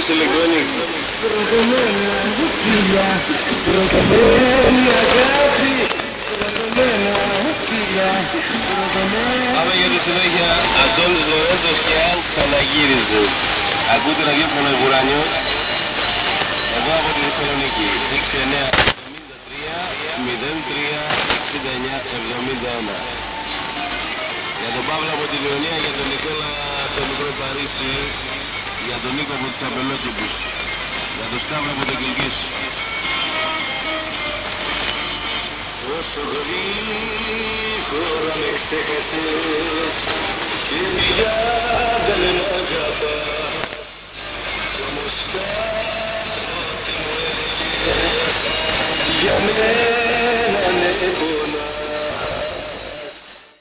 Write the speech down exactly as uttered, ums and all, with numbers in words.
Μόλις ηλεκτρονική. Προδομένα φίλια, προδομένη αγάπη, προδομένα φίλια, προδομένα. Πάμε για τη συνέχεια. Αντώνης Λορέντος και αν ξαναγύριζε. Ακούτε ραδιόφωνο Βουράνιο. Εδώ από τη Θεσσαλονίκη. έξι εννιά εβδομήντα τρία μηδέν τρία εξήντα εννιά εβδομήντα ένα. Για τον Παύλο από τη Λεωνία, για τον Νικόλα από το μικρό Παρίσι, για τον Νίκο από τους Αμπελόκηπους, για τον Σταύρο από το Κιλκής. Όσο γρήγορα με ξέχασες